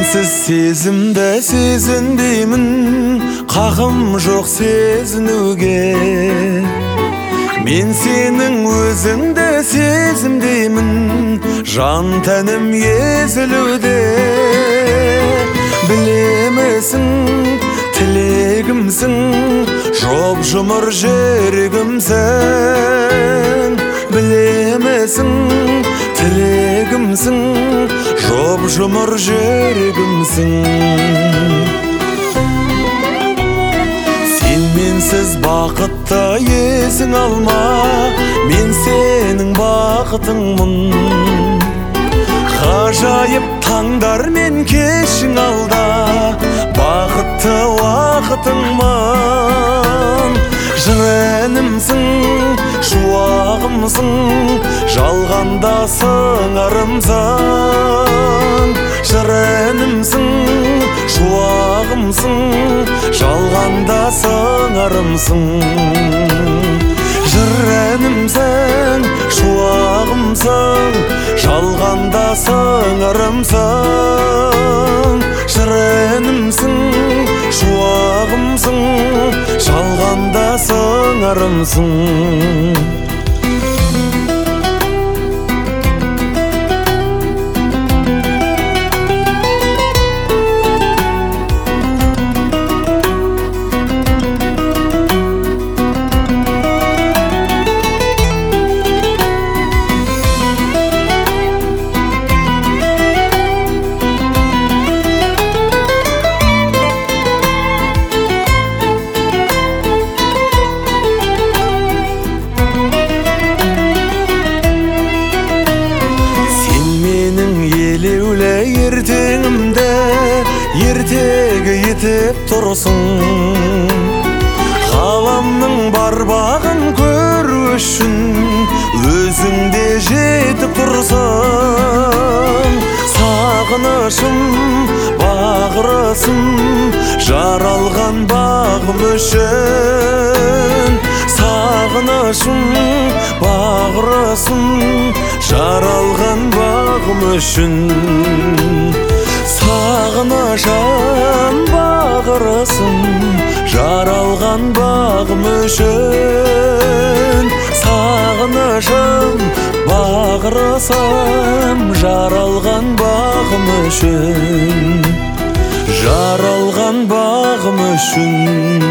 Сенсіз сезімді сезінбеймін, қақым жоқ сезінуге. Мен сенің өзіңді сезімдеймін, жан тәнім езілуде. Білемесің, тілегімсің, жоп-жұмыр жерігімсің. Білемесің, тілегімсің, жоп-жұмыр жерігімсің. Сен менсіз бақытты есің алма, мен сенің бақытыңмын. Ғажайып таңдар мен кешің алда, бақытты уақытыңмын. Жыр әнімсің, шуағымсың, жалғанда сыңарымсың. Жыр әнімсің, шуағымсың, жалғанда сыңарымсың. Жыр әнімсің, шуағымсың, жалғанда сыңарымсың. Жыр әнімсің, шуағымсың, жалғанда сыңарымсың. Ертеңімді ертегі етіп тұрсың. Ғаламның бар бағын көру үшін өзіңде жетіп тұрсың. Сағынышым бағырысың, жаралған бағым үшін. Сағынышым бағырысың, жаралған бағым үшін. Сағынышым бағырысың, жаралған бағым үшін. Сағынышым бағырысың, жаралған бағым үшін. Жаралған бағым үшін.